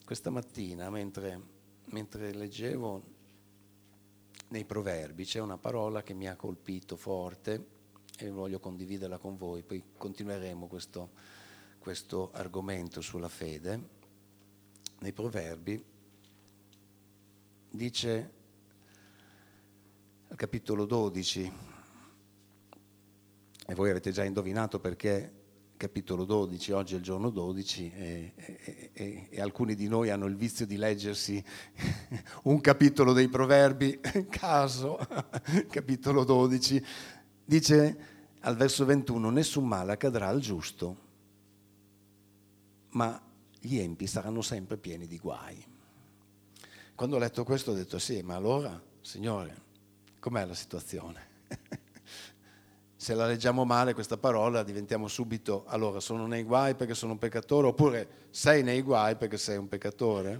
questa mattina, mentre leggevo nei Proverbi, c'è una parola che mi ha colpito forte e voglio condividerla con voi, poi continueremo questo argomento sulla fede. Nei Proverbi dice al capitolo 12, e voi avete già indovinato perché capitolo 12, oggi è il giorno 12 e alcuni di noi hanno il vizio di leggersi un capitolo dei Proverbi, caso, capitolo 12, dice al verso 21, nessun male accadrà al giusto, ma gli empi saranno sempre pieni di guai. Quando ho letto questo ho detto sì, ma allora, Signore, com'è la situazione? Se la leggiamo male questa parola diventiamo subito, allora sono nei guai perché sono un peccatore, oppure sei nei guai perché sei un peccatore.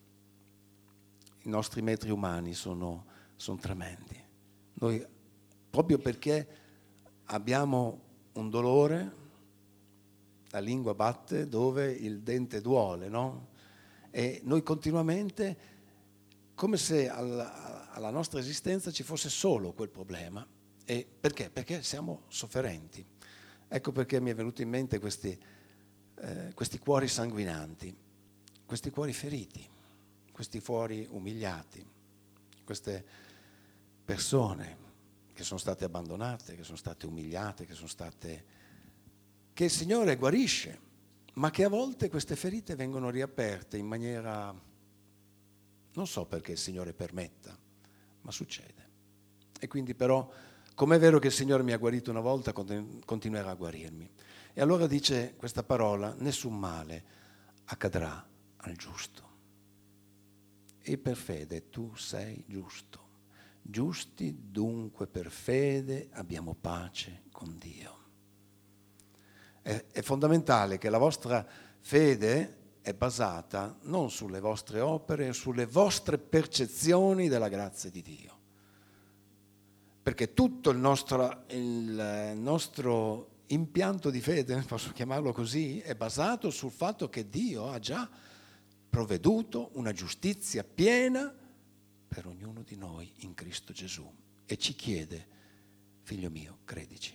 I nostri metri umani sono tremendi. Noi, proprio perché abbiamo un dolore, la lingua batte dove il dente duole, no? E noi continuamente, come se alla nostra esistenza ci fosse solo quel problema. E perché? Perché siamo sofferenti. Ecco perché mi è venuto in mente questi cuori sanguinanti, questi cuori feriti, questi cuori umiliati, queste persone che sono state abbandonate, che sono state umiliate, che il Signore guarisce, ma che a volte queste ferite vengono riaperte in maniera, non so perché il Signore permetta, ma succede. E quindi però, come è vero che il Signore mi ha guarito una volta, continuerà a guarirmi. E allora dice questa parola, nessun male accadrà al giusto. E per fede tu sei giusto. Giusti dunque per fede abbiamo pace con Dio. È fondamentale che la vostra fede è basata non sulle vostre opere, sulle vostre percezioni della grazia di Dio. Perché tutto il nostro impianto di fede, posso chiamarlo così, è basato sul fatto che Dio ha già provveduto una giustizia piena per ognuno di noi in Cristo Gesù e ci chiede, figlio mio, credici,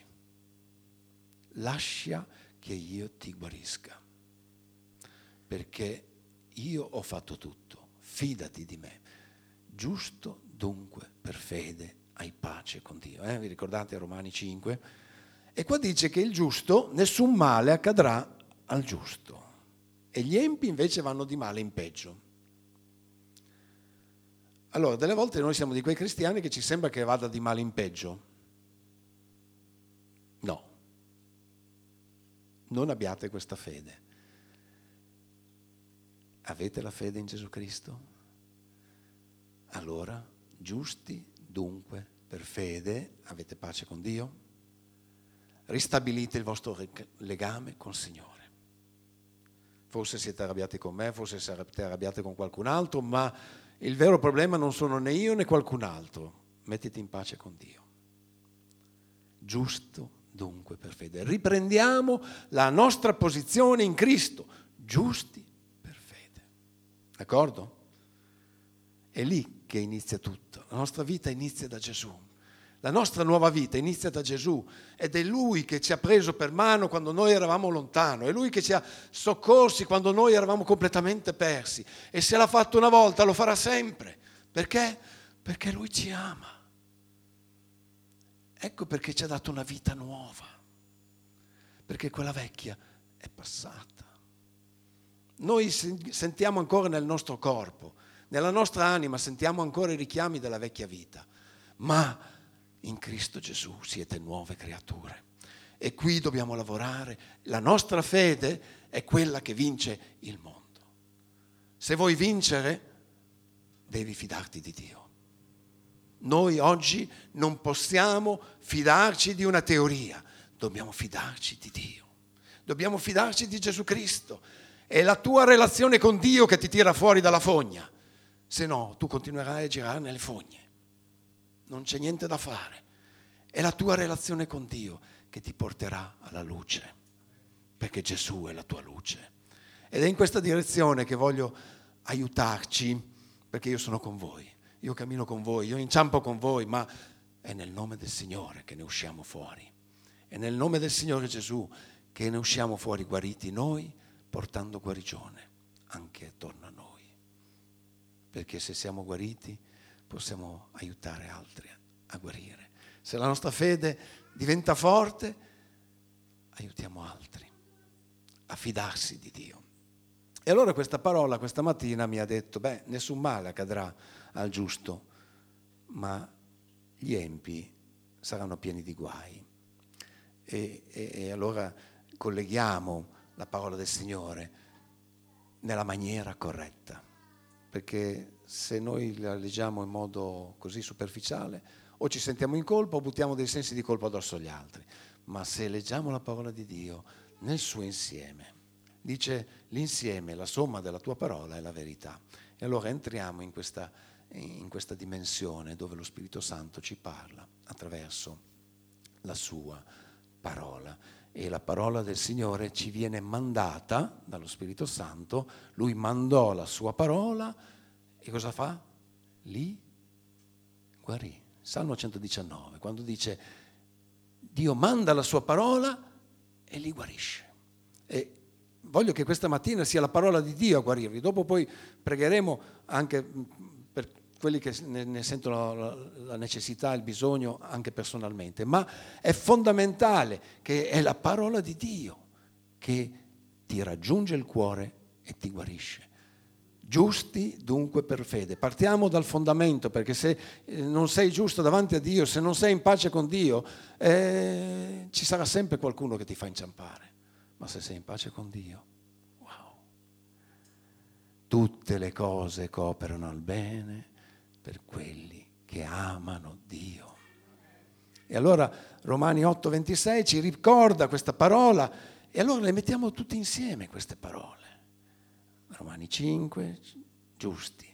lascia che io ti guarisca, perché io ho fatto tutto, fidati di me, giusto dunque per fede hai pace con Dio. Vi ricordate Romani 5? E qua dice che il giusto, nessun male accadrà al giusto. E gli empi invece vanno di male in peggio. Allora, delle volte noi siamo di quei cristiani che ci sembra che vada di male in peggio. No. Non abbiate questa fede. Avete la fede in Gesù Cristo? Allora, giusti dunque, per fede, avete pace con Dio? Ristabilite il vostro legame col Signore. Forse siete arrabbiati con me, forse siete arrabbiati con qualcun altro, ma il vero problema non sono né io né qualcun altro. Mettiti in pace con Dio. Giusto dunque per fede. Riprendiamo la nostra posizione in Cristo. Giusti per fede. D'accordo? È lì che inizia tutto. La nostra vita inizia da Gesù. La nostra nuova vita inizia da Gesù ed è Lui che ci ha preso per mano quando noi eravamo lontano, è Lui che ci ha soccorsi quando noi eravamo completamente persi e se l'ha fatto una volta lo farà sempre. Perché? Perché Lui ci ama. Ecco perché ci ha dato una vita nuova, perché quella vecchia è passata. Noi sentiamo ancora nel nostro corpo, nella nostra anima sentiamo ancora i richiami della vecchia vita, ma in Cristo Gesù siete nuove creature. E qui dobbiamo lavorare. La nostra fede è quella che vince il mondo. Se vuoi vincere, devi fidarti di Dio. Noi oggi non possiamo fidarci di una teoria, dobbiamo fidarci di Dio. Dobbiamo fidarci di Gesù Cristo. È la tua relazione con Dio che ti tira fuori dalla fogna. Se no, tu continuerai a girare nelle fogne. Non c'è niente da fare. È la tua relazione con Dio che ti porterà alla luce, perché Gesù è la tua luce. Ed è in questa direzione che voglio aiutarci, perché io sono con voi, io cammino con voi, io inciampo con voi, ma è nel nome del Signore che ne usciamo fuori. È nel nome del Signore Gesù che ne usciamo fuori guariti noi, portando guarigione anche attorno a noi. Perché se siamo guariti possiamo aiutare altri a guarire. Se la nostra fede diventa forte, aiutiamo altri a fidarsi di Dio. E allora questa parola questa mattina mi ha detto, nessun male accadrà al giusto, ma gli empi saranno pieni di guai. E allora colleghiamo la parola del Signore nella maniera corretta, perché se noi la leggiamo in modo così superficiale o ci sentiamo in colpa o buttiamo dei sensi di colpa addosso agli altri, ma se leggiamo la parola di Dio nel suo insieme, dice l'insieme, la somma della tua parola è la verità, e allora entriamo in questa dimensione dove lo Spirito Santo ci parla attraverso la sua parola, e la parola del Signore ci viene mandata dallo Spirito Santo. Lui mandò la sua parola e cosa fa? Li guarì. Salmo 119, quando dice Dio manda la sua parola e li guarisce. E voglio che questa mattina sia la parola di Dio a guarirvi. Dopo poi pregheremo anche per quelli che ne sentono la necessità, il bisogno anche personalmente, ma è fondamentale che è la parola di Dio che ti raggiunge il cuore e ti guarisce. Giusti dunque per fede. Partiamo dal fondamento, perché se non sei giusto davanti a Dio, se non sei in pace con Dio, ci sarà sempre qualcuno che ti fa inciampare. Ma se sei in pace con Dio, wow, tutte le cose cooperano al bene per quelli che amano Dio. E allora Romani 8,26 ci ricorda questa parola, e allora le mettiamo tutte insieme queste parole. Romani 5, giusti.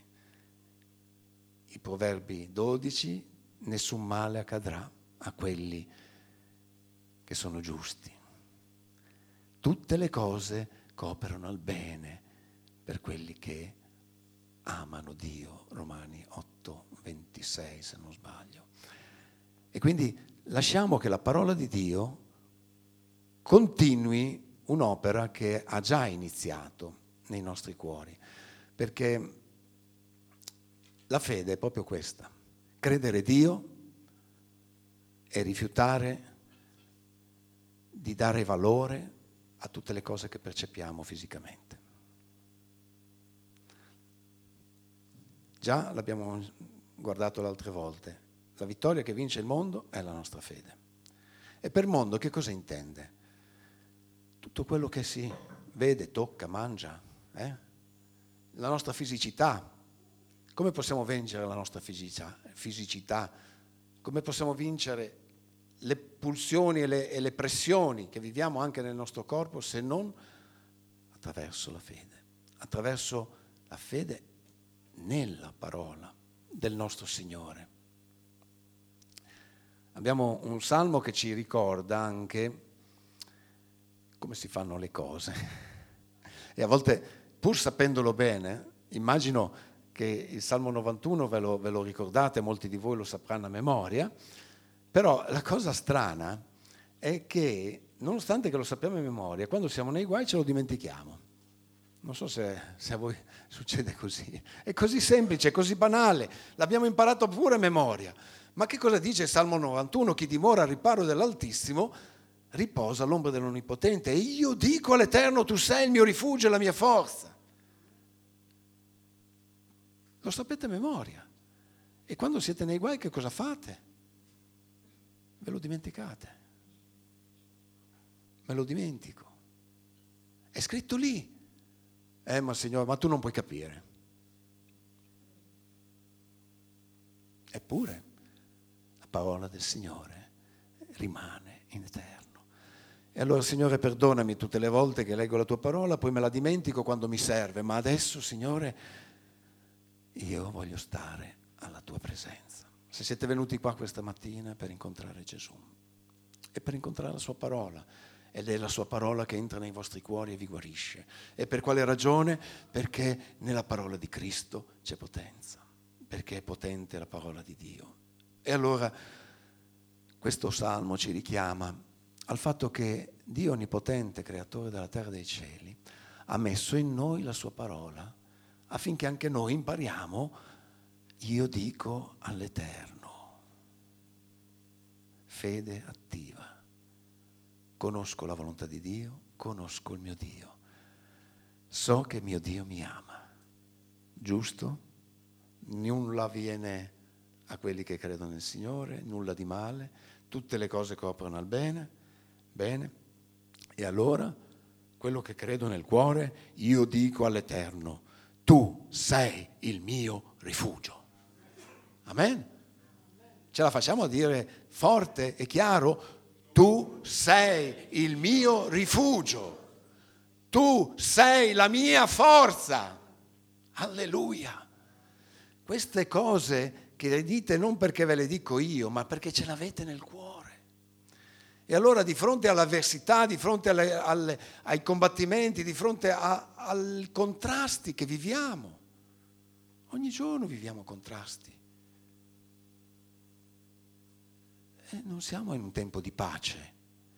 I Proverbi 12, nessun male accadrà a quelli che sono giusti. Tutte le cose cooperano al bene per quelli che amano Dio, Romani 8,26 se non sbaglio. E quindi lasciamo che la parola di Dio continui un'opera che ha già iniziato nei nostri cuori, perché la fede è proprio questa: credere Dio e rifiutare di dare valore a tutte le cose che percepiamo fisicamente. Già l'abbiamo guardato le altre volte, la vittoria che vince il mondo è la nostra fede. E per mondo che cosa intende? Tutto quello che si vede, tocca, mangia, la nostra fisicità. Come possiamo vincere la nostra fisicità? Come possiamo vincere le pulsioni e le pressioni che viviamo anche nel nostro corpo, se non attraverso la fede, attraverso la fede nella parola del nostro Signore. Abbiamo un salmo che ci ricorda anche come si fanno le cose, e a volte, pur sapendolo bene, immagino che il Salmo 91 ve lo ricordate, molti di voi lo sapranno a memoria, però la cosa strana è che, nonostante che lo sappiamo a memoria, quando siamo nei guai ce lo dimentichiamo. Non so se a voi succede così. È così semplice, è così banale, l'abbiamo imparato pure a memoria. Ma che cosa dice il Salmo 91? Chi dimora al riparo dell'Altissimo riposa all'ombra dell'Onnipotente. E io dico all'Eterno, tu sei il mio rifugio e la mia forza. Lo sapete a memoria. E quando siete nei guai che cosa fate? Ve lo dimenticate. Me lo dimentico. È scritto lì. Ma Signore, ma tu non puoi capire. Eppure la parola del Signore rimane in eterno. E allora, Signore, perdonami tutte le volte che leggo la tua parola, poi me la dimentico quando mi serve, ma adesso, Signore, io voglio stare alla tua presenza. Se siete venuti qua questa mattina per incontrare Gesù e per incontrare la sua parola ed è la sua parola che entra nei vostri cuori e vi guarisce. E per quale ragione? Perché nella parola di Cristo c'è potenza, perché è potente la parola di Dio. E allora questo salmo ci richiama al fatto che Dio onnipotente, creatore della terra e dei cieli, ha messo in noi la sua parola affinché anche noi impariamo, io dico all'Eterno. Fede attiva. Conosco la volontà di Dio, conosco il mio Dio. So che mio Dio mi ama. Giusto? Nulla viene a quelli che credono nel Signore, nulla di male, tutte le cose coprono al bene. Bene. E allora, quello che credo nel cuore, io dico all'Eterno, tu sei il mio rifugio. Amen? Ce la facciamo a dire forte e chiaro? Tu sei il mio rifugio, tu sei la mia forza. Alleluia. Queste cose che le dite non perché ve le dico io, ma perché ce l'avete nel cuore. E allora di fronte all'avversità, di fronte ai combattimenti, di fronte ai contrasti che viviamo, ogni giorno viviamo contrasti. Non siamo in un tempo di pace.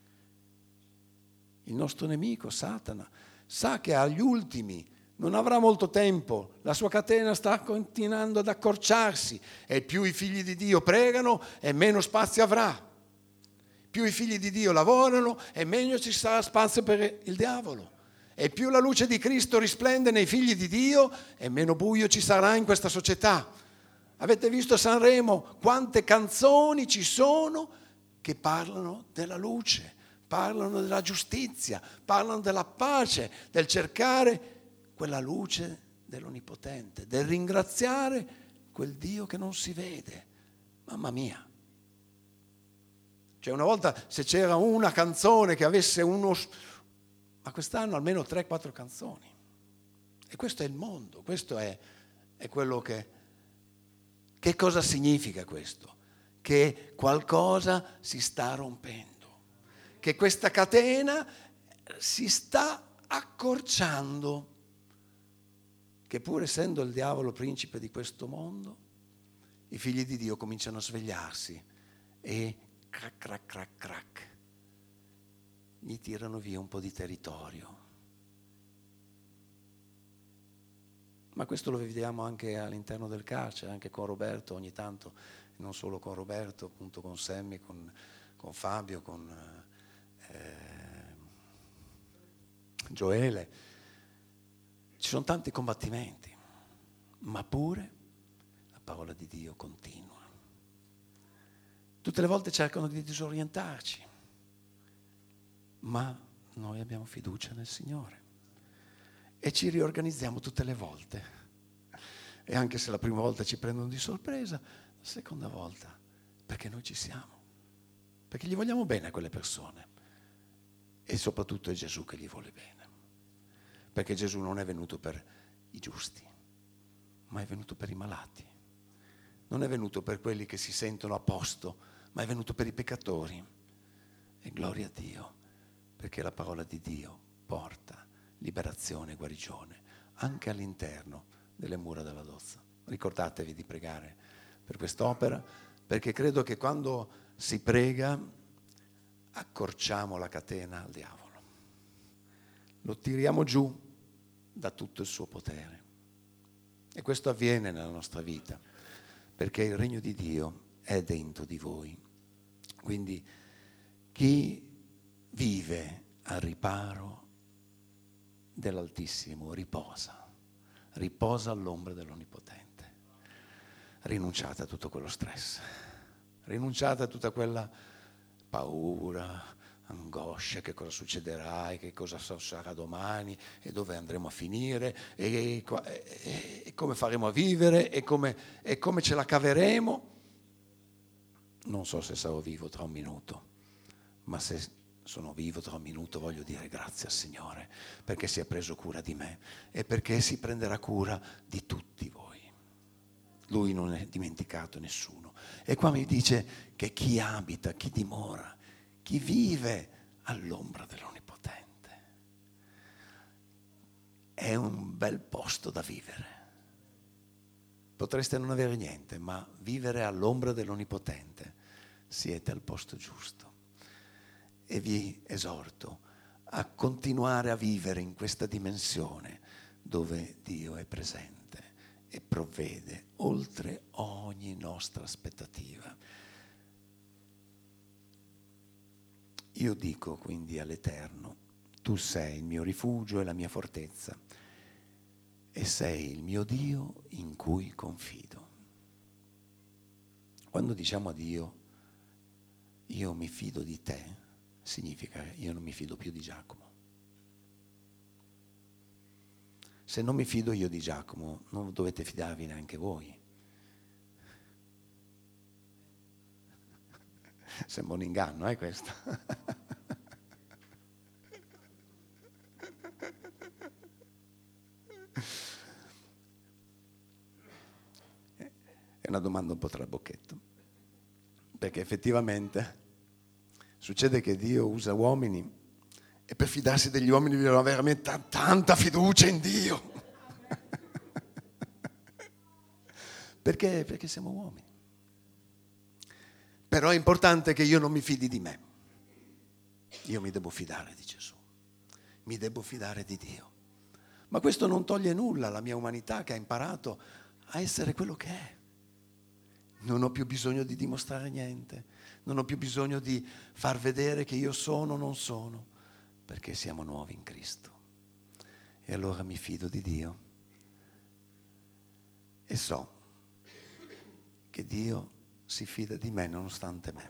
Il nostro nemico, Satana, sa che agli ultimi non avrà molto tempo, la sua catena sta continuando ad accorciarsi e più i figli di Dio pregano e meno spazio avrà. Più i figli di Dio lavorano e meno ci sarà spazio per il diavolo. E più la luce di Cristo risplende nei figli di Dio e meno buio ci sarà in questa società. Avete visto a Sanremo quante canzoni ci sono che parlano della luce, parlano della giustizia, parlano della pace, del cercare quella luce dell'Onnipotente, del ringraziare quel Dio che non si vede. Mamma mia! Cioè una volta se c'era una canzone che avesse ma quest'anno almeno 3-4 canzoni. E questo è il mondo, questo è quello che... Che cosa significa questo? Che qualcosa si sta rompendo, che questa catena si sta accorciando, che pur essendo il diavolo principe di questo mondo, i figli di Dio cominciano a svegliarsi e crac, crac, crac, crac, gli tirano via un po' di territorio. Ma questo lo vediamo anche all'interno del carcere, anche con Roberto ogni tanto, non solo con Roberto, appunto con Sammy, con Fabio, con Gioele. Ci sono tanti combattimenti, ma pure la parola di Dio continua. Tutte le volte cercano di disorientarci, ma noi abbiamo fiducia nel Signore. E ci riorganizziamo tutte le volte. E anche se la prima volta ci prendono di sorpresa, la seconda volta, perché noi ci siamo. Perché gli vogliamo bene a quelle persone. E soprattutto è Gesù che gli vuole bene. Perché Gesù non è venuto per i giusti, ma è venuto per i malati. Non è venuto per quelli che si sentono a posto, ma è venuto per i peccatori. E gloria a Dio, perché la parola di Dio porta liberazione e guarigione anche all'interno delle mura della Dozza. Ricordatevi di pregare per quest'opera, perché credo che quando si prega accorciamo la catena al diavolo, lo tiriamo giù da tutto il suo potere. E questo avviene nella nostra vita perché il regno di Dio è dentro di voi. Quindi chi vive al riparo dell'Altissimo riposa all'ombra dell'Onnipotente. Rinunciate a tutto quello stress, rinunciate a tutta quella paura, angoscia, che cosa succederà e che cosa sarà domani e dove andremo a finire e come faremo a vivere e come ce la caveremo. Non so se sarò vivo tra un minuto, ma se sono vivo tra un minuto voglio dire grazie al Signore perché si è preso cura di me e perché si prenderà cura di tutti voi. Lui non è dimenticato nessuno. E qua mi dice che chi abita, chi dimora, chi vive all'ombra dell'Onnipotente. È un bel posto da vivere. Potreste non avere niente, ma vivere all'ombra dell'Onnipotente, siete al posto giusto. E vi esorto a continuare a vivere in questa dimensione dove Dio è presente e provvede oltre ogni nostra aspettativa. Io dico quindi all'Eterno: tu sei il mio rifugio e la mia fortezza, e sei il mio Dio in cui confido. Quando diciamo a Dio io mi fido di te, significa io non mi fido più di Giacomo. Se non mi fido io di Giacomo, non dovete fidarvi neanche voi. Sembra un inganno, questo? È una domanda un po' trabocchetto, perché effettivamente succede che Dio usa uomini e per fidarsi degli uomini bisogna avere veramente tanta fiducia in Dio. Perché siamo uomini. Però è importante che io non mi fidi di me. Io mi devo fidare di Gesù, mi devo fidare di Dio. Ma questo non toglie nulla alla mia umanità che ha imparato a essere quello che è. Non ho più bisogno di dimostrare niente, non ho più bisogno di far vedere che io sono o non sono, perché siamo nuovi in Cristo. E allora mi fido di Dio e so che Dio si fida di me nonostante me.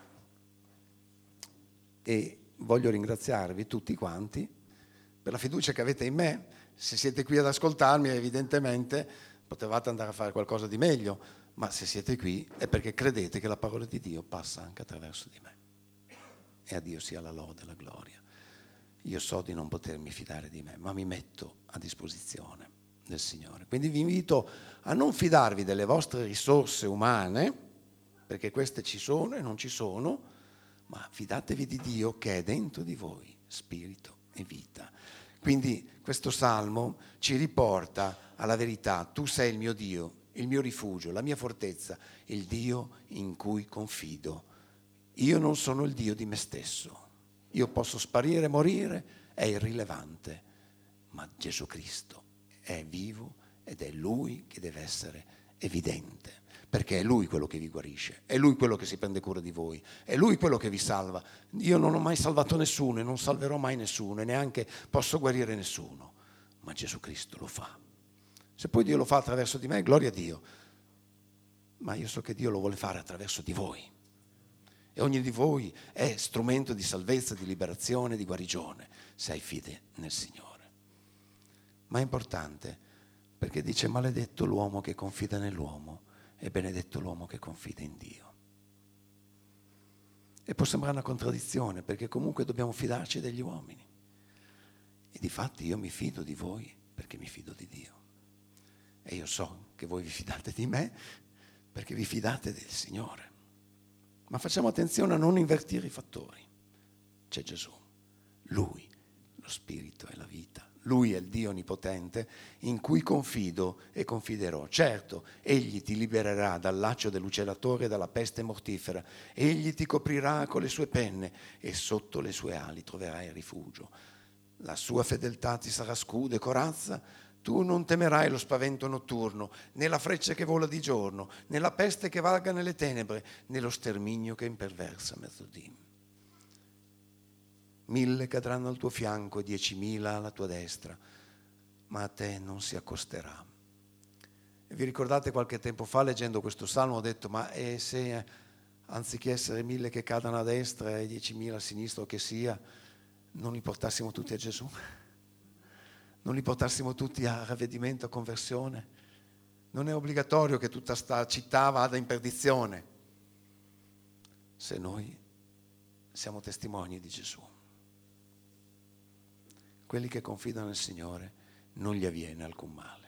E voglio ringraziarvi tutti quanti per la fiducia che avete in me. Se siete qui ad ascoltarmi, evidentemente potevate andare a fare qualcosa di meglio, ma se siete qui è perché credete che la parola di Dio passa anche attraverso di me. E a Dio sia la lode e la gloria. Io so di non potermi fidare di me, ma mi metto a disposizione del Signore. Quindi vi invito a non fidarvi delle vostre risorse umane, perché queste ci sono e non ci sono, ma fidatevi di Dio che è dentro di voi, spirito e vita. Quindi questo salmo ci riporta alla verità: tu sei il mio Dio, il mio rifugio, la mia fortezza, il Dio in cui confido. Io non sono il Dio di me stesso, io posso sparire, morire, è irrilevante, ma Gesù Cristo è vivo ed è Lui che deve essere evidente, perché è Lui quello che vi guarisce, è Lui quello che si prende cura di voi, è Lui quello che vi salva. Io non ho mai salvato nessuno e non salverò mai nessuno e neanche posso guarire nessuno, ma Gesù Cristo lo fa. Se poi Dio lo fa attraverso di me, gloria a Dio, ma io so che Dio lo vuole fare attraverso di voi. E ogni di voi è strumento di salvezza, di liberazione, di guarigione, se hai fede nel Signore. Ma è importante, perché dice: maledetto l'uomo che confida nell'uomo e benedetto l'uomo che confida in Dio. E può sembrare una contraddizione, perché comunque dobbiamo fidarci degli uomini. E difatti io mi fido di voi perché mi fido di Dio. E io so che voi vi fidate di me perché vi fidate del Signore. Ma facciamo attenzione a non invertire i fattori. C'è Gesù, Lui, lo Spirito e la vita. Lui è il Dio onnipotente in cui confido e confiderò. Certo, Egli ti libererà dal laccio dell'uccellatore e dalla peste mortifera. Egli ti coprirà con le sue penne e sotto le sue ali troverai rifugio. La sua fedeltà ti sarà scudo e corazza. Tu non temerai lo spavento notturno, né la freccia che vola di giorno, né la peste che vaga nelle tenebre, né lo sterminio che imperversa a mezzodì. 1000 cadranno al tuo fianco e 10.000 alla tua destra, ma a te non si accosterà. E vi ricordate qualche tempo fa, leggendo questo salmo, ho detto: ma se anziché essere 1000 che cadano a destra e 10.000 a sinistra o che sia, non li portassimo tutti a Gesù? Non li portassimo tutti a ravvedimento, a conversione? Non è obbligatorio che tutta sta città vada in perdizione, se noi siamo testimoni di Gesù. Quelli che confidano nel Signore non gli avviene alcun male.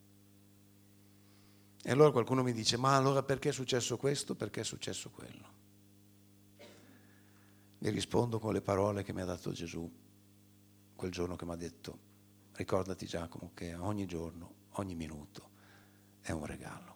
E allora qualcuno mi dice: ma allora perché è successo questo? Perché è successo quello? vi rispondo con le parole che mi ha dato Gesù quel giorno che mi ha detto: ricordati, Giacomo, che ogni giorno, ogni minuto è un regalo.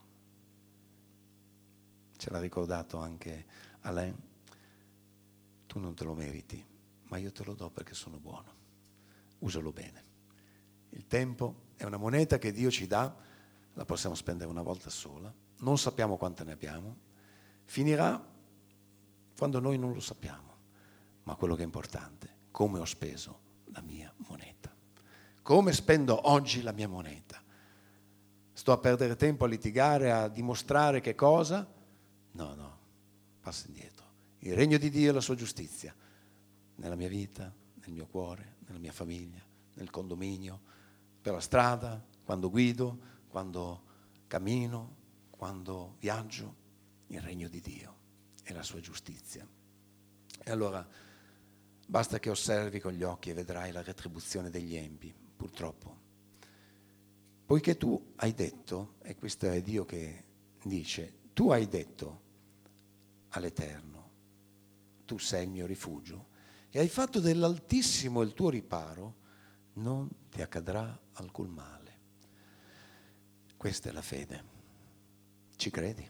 Ce l'ha ricordato anche Alain: tu non te lo meriti, ma io te lo do perché sono buono. Usalo bene. Il tempo è una moneta che Dio ci dà, la possiamo spendere una volta sola, non sappiamo quante ne abbiamo, finirà quando noi non lo sappiamo. Ma quello che è importante, come ho speso la mia moneta. Come spendo oggi la mia moneta? Sto a perdere tempo a litigare, a dimostrare che cosa? No, passa indietro. Il regno di Dio e la sua giustizia, nella mia vita, nel mio cuore, nella mia famiglia, nel condominio, per la strada, quando guido, quando cammino, quando viaggio, il regno di Dio e la sua giustizia. E allora basta che osservi con gli occhi e vedrai la retribuzione degli empi, purtroppo. Poiché tu hai detto, e questo è Dio che dice, tu hai detto all'Eterno, tu sei il mio rifugio, e hai fatto dell'Altissimo il tuo riparo, non ti accadrà alcun male. Questa è la fede. Ci credi?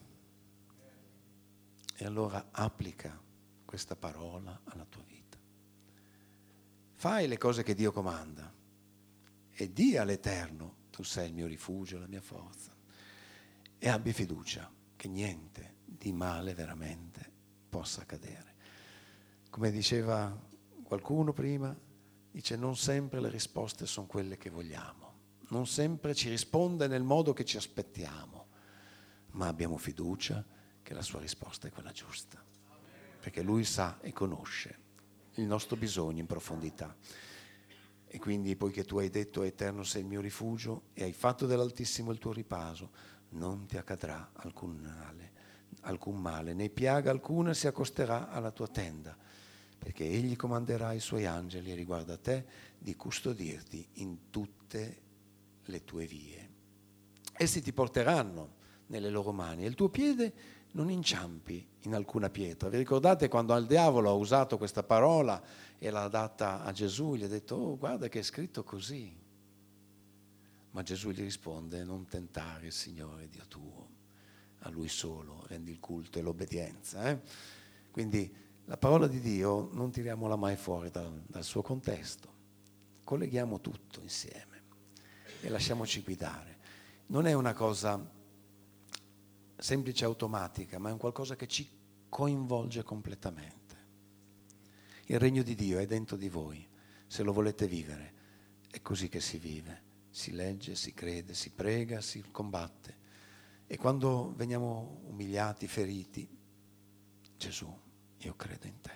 E allora applica questa parola alla tua vita. Fai le cose che Dio comanda e di all'Eterno, tu sei il mio rifugio, la mia forza. E abbi fiducia che niente di male veramente possa accadere. Come diceva qualcuno prima, dice: non sempre le risposte sono quelle che vogliamo, non sempre ci risponde nel modo che ci aspettiamo, ma abbiamo fiducia che la sua risposta è quella giusta, perché Lui sa e conosce il nostro bisogno in profondità. E quindi, poiché tu hai detto: Eterno sei il mio rifugio, e hai fatto dell'Altissimo il tuo riposo, non ti accadrà alcun male, né piaga alcuna si accosterà alla tua tenda, perché Egli comanderà i Suoi angeli riguardo a te di custodirti in tutte le tue vie. Essi ti porteranno nelle loro mani e il tuo piede non inciampi in alcuna pietra. Vi ricordate quando il diavolo ha usato questa parola e l'ha data a Gesù? Gli ha detto: oh, guarda che è scritto così. Ma Gesù gli risponde: non tentare il Signore Dio tuo, a Lui solo rendi il culto e l'obbedienza. Quindi la parola di Dio non tiriamola mai fuori dal suo contesto, colleghiamo tutto insieme e lasciamoci guidare. Non è una cosa semplice, automatica, ma è un qualcosa che ci coinvolge completamente. Il regno di Dio è dentro di voi, se lo volete vivere, è così che si vive, si legge, si crede, si prega, si combatte. E quando veniamo umiliati, feriti, Gesù, io credo in te.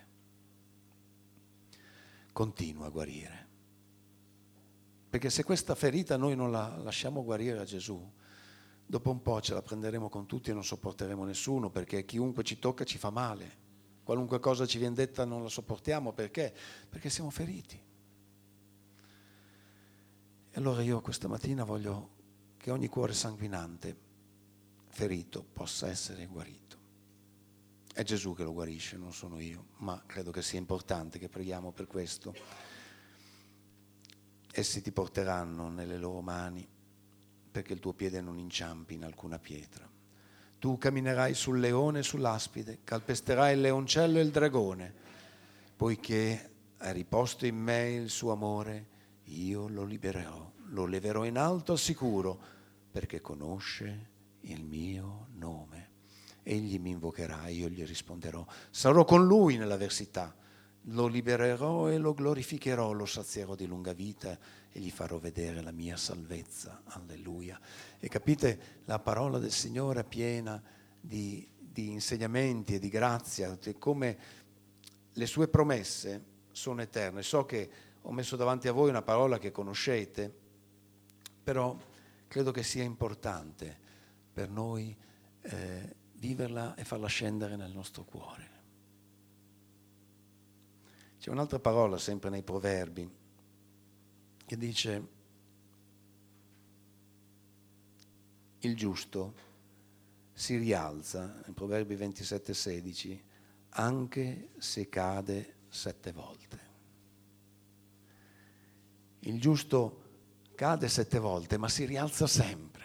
Continua a guarire. Perché se questa ferita noi non la lasciamo guarire a Gesù, dopo un po' ce la prenderemo con tutti e non sopporteremo nessuno, perché chiunque ci tocca ci fa male. Qualunque cosa ci viene detta non la sopportiamo. Perché? Perché siamo feriti. E allora io questa mattina voglio che ogni cuore sanguinante, ferito, possa essere guarito. È Gesù che lo guarisce, non sono io, ma credo che sia importante che preghiamo per questo. Essi ti porteranno nelle loro mani perché il tuo piede non inciampi in alcuna pietra. Tu camminerai sul leone e sull'aspide, calpesterai il leoncello e il dragone, poiché hai riposto in me il suo amore, io lo libererò, lo leverò in alto al sicuro, perché conosce il mio nome. Egli mi invocherà, io gli risponderò. Sarò con lui nell'avversità, lo libererò e lo glorificherò, lo sazierò di lunga vita e gli farò vedere la mia salvezza. Alleluia. E capite, la parola del Signore è piena di insegnamenti e di grazia, come le sue promesse sono eterne. So che ho messo davanti a voi una parola che conoscete, però credo che sia importante per noi viverla e farla scendere nel nostro cuore. C'è un'altra parola sempre nei Proverbi che dice: il giusto si rialza, in Proverbi 27,16, anche se cade 7 volte. Il giusto cade 7 volte, ma si rialza sempre.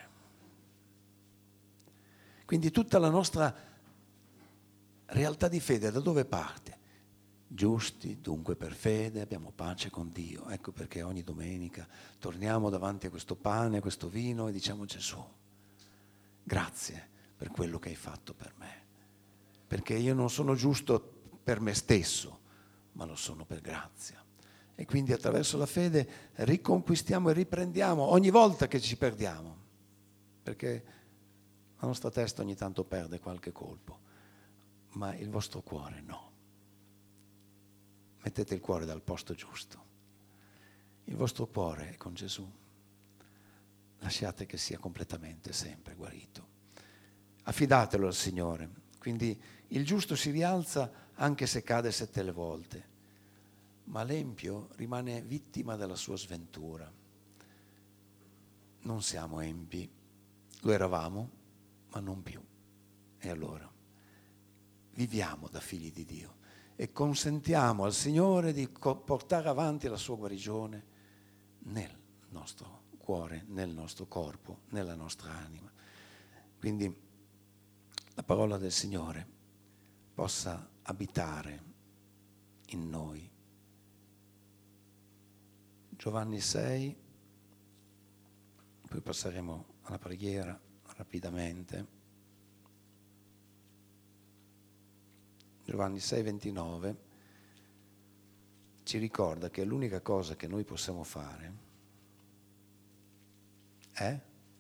Quindi tutta la nostra realtà di fede da dove parte? Giusti, dunque per fede abbiamo pace con Dio. Ecco perché ogni domenica torniamo davanti a questo pane, a questo vino e diciamo: Gesù, grazie per quello che hai fatto per me. Perché io non sono giusto per me stesso, ma lo sono per grazia. E quindi attraverso la fede riconquistiamo e riprendiamo ogni volta che ci perdiamo. Perché la nostra testa ogni tanto perde qualche colpo, ma il vostro cuore no. Mettete il cuore dal posto giusto. Il vostro cuore è con Gesù. Lasciate che sia completamente sempre guarito. Affidatelo al Signore. Quindi il giusto si rialza anche se cade 7 volte, ma l'empio rimane vittima della sua sventura. Non siamo empi, lo eravamo, ma non più. E allora viviamo da figli di Dio e consentiamo al Signore di portare avanti la sua guarigione nel nostro cuore, nel nostro corpo, nella nostra anima. Quindi la parola del Signore possa abitare in noi. Giovanni 6, poi passeremo alla preghiera rapidamente. Giovanni 6,29 ci ricorda che l'unica cosa che noi possiamo fare è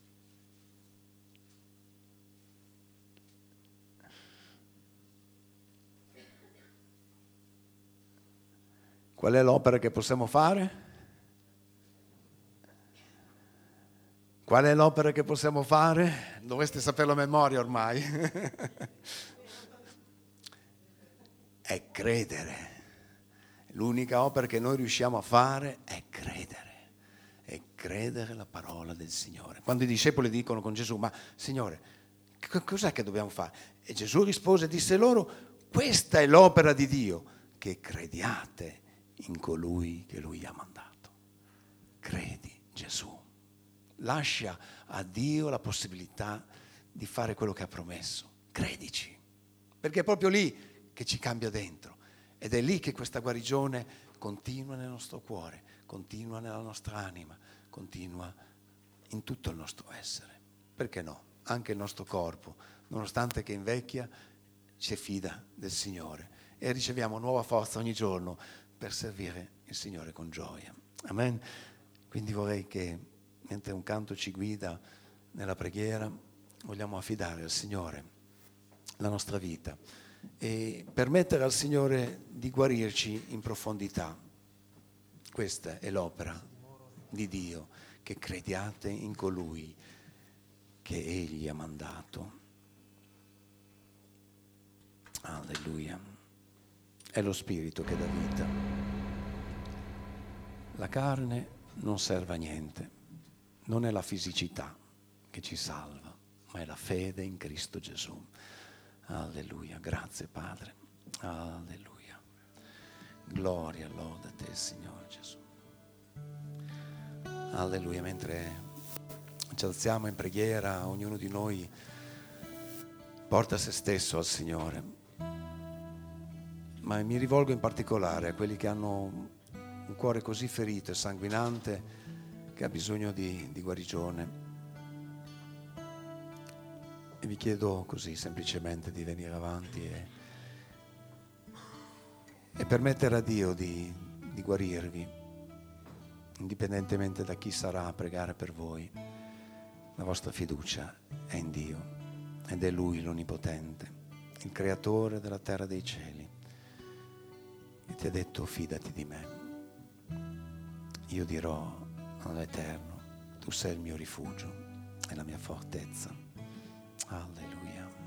qual è l'opera che possiamo fare? Qual è l'opera che possiamo fare? Dovreste saperlo a memoria ormai. È credere. L'unica opera che noi riusciamo a fare è credere. È credere la parola del Signore. Quando i discepoli dicono con Gesù: ma Signore, cos'è che dobbiamo fare? E Gesù rispose e disse loro: questa è l'opera di Dio, che crediate in colui che Lui ha mandato. Credi Gesù. Lascia a Dio la possibilità di fare quello che ha promesso. Credici, perché è proprio lì che ci cambia dentro. Ed è lì che questa guarigione continua nel nostro cuore, continua nella nostra anima, continua in tutto il nostro essere. Perché no? Anche il nostro corpo, nonostante che invecchia, si fida del Signore e riceviamo nuova forza ogni giorno per servire il Signore con gioia. Amen. Quindi vorrei che, mentre un canto ci guida nella preghiera, vogliamo affidare al Signore la nostra vita e permettere al Signore di guarirci in profondità. Questa è l'opera di Dio, che crediate in colui che Egli ha mandato. Alleluia. È lo Spirito che dà vita. La carne non serve a niente. Non è la fisicità che ci salva, ma è la fede in Cristo Gesù. Alleluia, grazie Padre. Alleluia. Gloria, loda a te, Signore Gesù. Alleluia. Mentre ci alziamo in preghiera, ognuno di noi porta se stesso al Signore. Ma mi rivolgo in particolare a quelli che hanno un cuore così ferito e sanguinante che ha bisogno di guarigione. E vi chiedo così semplicemente di venire avanti e permettere a Dio di guarirvi, indipendentemente da chi sarà a pregare per voi. La vostra fiducia è in Dio ed è Lui l'Onnipotente, il Creatore della terra e dei cieli. E ti ha detto: fidati di me. Io dirò all'Eterno: tu sei il mio rifugio e la mia fortezza. Alleluia.